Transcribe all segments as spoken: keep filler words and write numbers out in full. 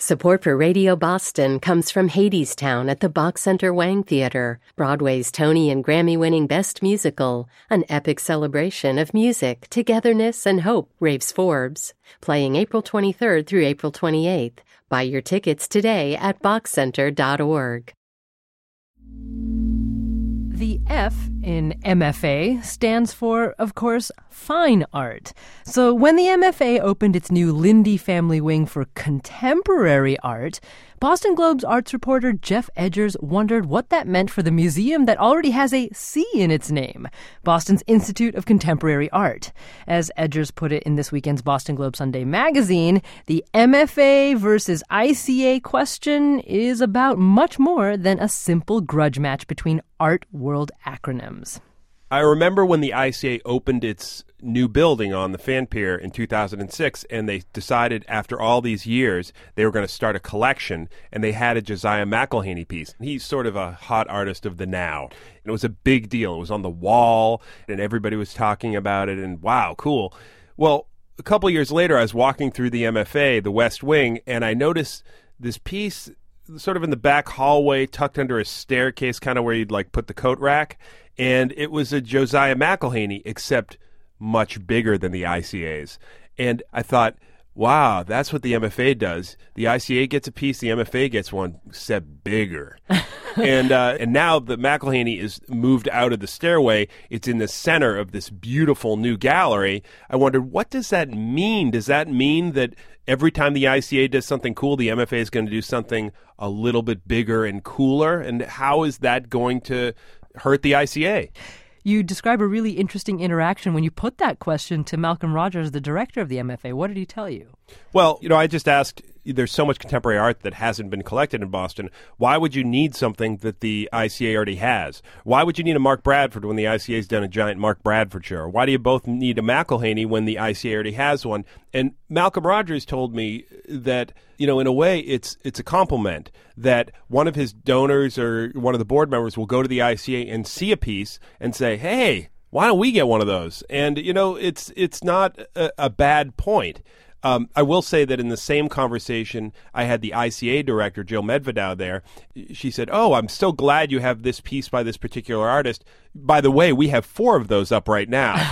Support for Radio Boston comes from Hadestown at the Bach Center Wang Theater, Broadway's Tony and Grammy-winning Best Musical, an epic celebration of music, togetherness, and hope, raves Forbes. Playing April twenty-third through April twenty-eighth. Buy your tickets today at bach center dot org. The F in M F A stands for, of course, fine art. So when the M F A opened its new Lindy Family Wing for contemporary art, Boston Globe's arts reporter Jeff Edgers wondered what that meant for the museum that already has a C in its name, Boston's Institute of Contemporary Art. As Edgers put it in this weekend's Boston Globe Sunday magazine, the M F A versus I C A question is about much more than a simple grudge match between art world acronyms. I remember when the I C A opened its new building on the Fan Pier in two thousand six, and they decided after all these years they were going to start a collection, and they had a Josiah McElhaney piece. He's sort of a hot artist of the now. And it was a big deal. It was on the wall, and everybody was talking about it, and wow, cool. Well, a couple years later, I was walking through the M F A, the West Wing, and I noticed this piece sort of in the back hallway, tucked under a staircase, kind of where you'd like put the coat rack. And it was a Josiah McElhaney, except much bigger than the I C A's. And I thought, wow, that's what the M F A does. The I C A gets a piece, the M F A gets one, except bigger. and uh, and now the McElhaney is moved out of the stairway. It's in the center of this beautiful new gallery. I wondered, what does that mean? Does that mean that every time the I C A does something cool, the M F A is going to do something a little bit bigger and cooler? And how is that going to hurt the I C A? You describe a really interesting interaction when you put that question to Malcolm Rogers, the director of the M F A. What did he tell you? Well, you know, I just asked, there's so much contemporary art that hasn't been collected in Boston. Why would you need something that the I C A already has? Why would you need a Mark Bradford when the I C A's done a giant Mark Bradford show? Why do you both need a McElhaney when the I C A already has one? And Malcolm Rogers told me that, you know, in a way, it's it's a compliment that one of his donors or one of the board members will go to the I C A and see a piece and say, hey, why don't we get one of those? And, you know, it's it's not a, a bad point. Um, I will say that in the same conversation, I had the I C A director, Jill Medvedow, there. She said, oh, I'm so glad you have this piece by this particular artist. By the way, we have four of those up right now.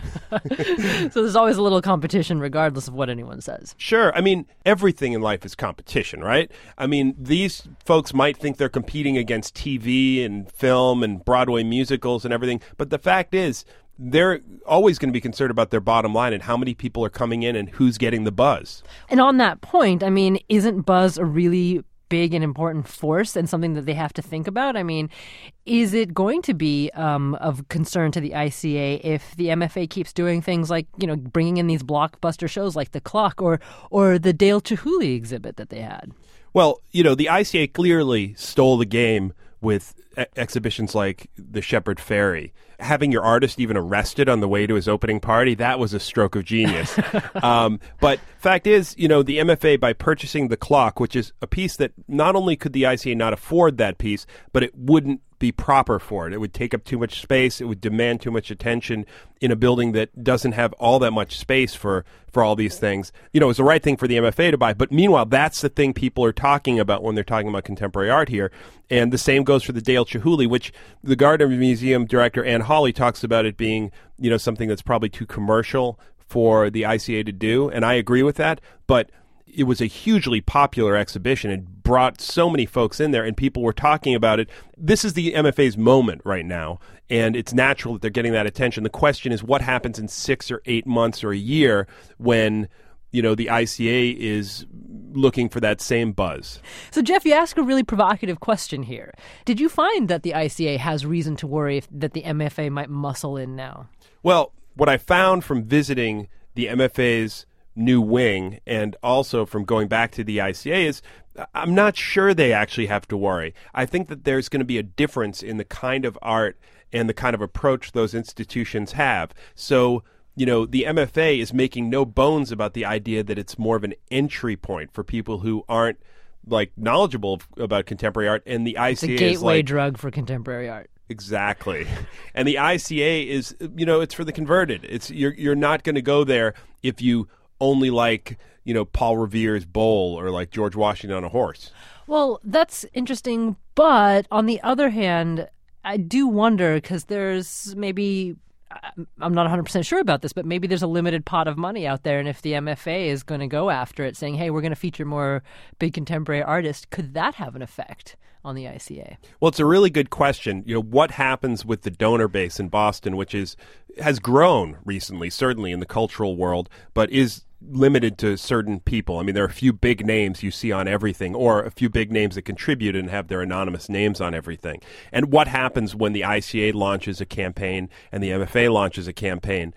So there's always a little competition regardless of what anyone says. Sure. I mean, everything in life is competition, right? I mean, these folks might think they're competing against T V and film and Broadway musicals and everything. But the fact is, they're always going to be concerned about their bottom line and how many people are coming in and who's getting the buzz. And on that point, I mean, isn't buzz a really big and important force and something that they have to think about? I mean, is it going to be um, of concern to the I C A if the M F A keeps doing things like, you know, bringing in these blockbuster shows like The Clock or or the Dale Chihuly exhibit that they had? Well, you know, the I C A clearly stole the game with e- exhibitions like the Shepard Fairey. Having your artist even arrested on the way to his opening party, that was a stroke of genius. um, but fact is, you know, the M F A, by purchasing The Clock, which is a piece that not only could the I C A not afford that piece, but it wouldn't be proper for it. It would take up too much space. It would demand too much attention in a building that doesn't have all that much space for, for all these things. You know, it was the right thing for the M F A to buy. But meanwhile, that's the thing people are talking about when they're talking about contemporary art here. And the same goes for the Dale Chihuly, which the Gardner Museum director, Ann Hawley, talks about it being, you know, something that's probably too commercial for the I C A to do. And I agree with that. But it was a hugely popular exhibition. It brought so many folks in there, and people were talking about it. This is the M F A's moment right now, and it's natural that they're getting that attention. The question is what happens in six or eight months or a year when, you know, the I C A is looking for that same buzz. So, Jeff, you ask a really provocative question here. Did you find that the I C A has reason to worry if, that the M F A might muscle in now? Well, what I found from visiting the M F A's new wing and also from going back to the I C A is I'm not sure they actually have to worry. I think that there's going to be a difference in the kind of art and the kind of approach those institutions have. So, you know, the M F A is making no bones about the idea that it's more of an entry point for people who aren't like knowledgeable about contemporary art, and the I C A it's a gateway is like, drug for contemporary art. Exactly. And the I C A is, you know, it's for the converted. It's you're you're not going to go there if you only like you know, Paul Revere's bowl or like George Washington on a horse. Well, that's interesting. But on the other hand, I do wonder because there's maybe, I'm not one hundred percent sure about this, but maybe there's a limited pot of money out there. And if the M F A is going to go after it saying, hey, we're going to feature more big contemporary artists, could that have an effect on the I C A? Well, it's a really good question. You know, what happens with the donor base in Boston, which is has grown recently, certainly in the cultural world, but is limited to certain people. I mean, there are a few big names you see on everything, or a few big names that contribute and have their anonymous names on everything. And what happens when the I C A launches a campaign and the M F A launches a campaign?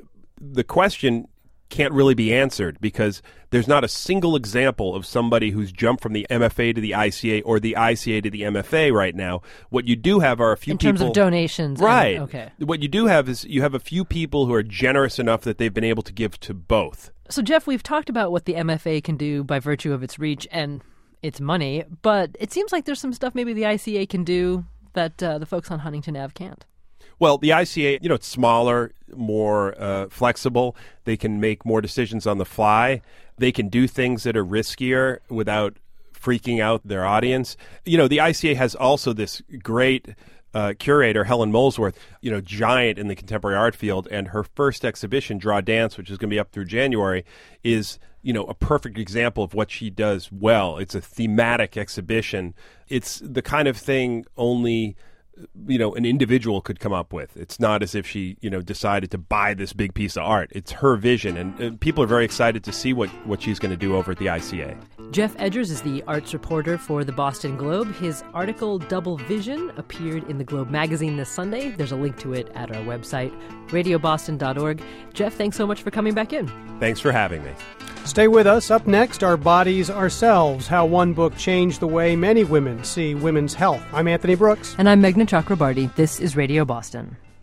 The question can't really be answered because there's not a single example of somebody who's jumped from the M F A to the I C A or the I C A to the M F A right now. What you do have are a few in people... In terms of donations. Right. And, okay. What you do have is you have a few people who are generous enough that they've been able to give to both. So, Jeff, we've talked about what the M F A can do by virtue of its reach and its money, but it seems like there's some stuff maybe the I C A can do that uh, the folks on Huntington Avenue can't. Well, the I C A, you know, it's smaller, more uh, flexible. They can make more decisions on the fly. They can do things that are riskier without freaking out their audience. You know, the I C A has also this great uh, curator, Helen Molesworth, you know, giant in the contemporary art field. And her first exhibition, Draw Dance, which is going to be up through January, is, you know, a perfect example of what she does well. It's a thematic exhibition. It's the kind of thing only... you know, an individual could come up with. It's not as if she, you know, decided to buy this big piece of art. It's her vision, and, and people are very excited to see what, what she's going to do over at the I C A. Jeff Edgers is the arts reporter for the Boston Globe. His article, Double Vision, appeared in the Globe magazine this Sunday. There's a link to it at our website, radio boston dot org. Jeff, thanks so much for coming back in. Thanks for having me. Stay with us. Up next, Our Bodies, Ourselves, How One Book Changed the Way Many Women See Women's Health. I'm Anthony Brooks. And I'm Meghna Chakrabarty. This is Radio Boston.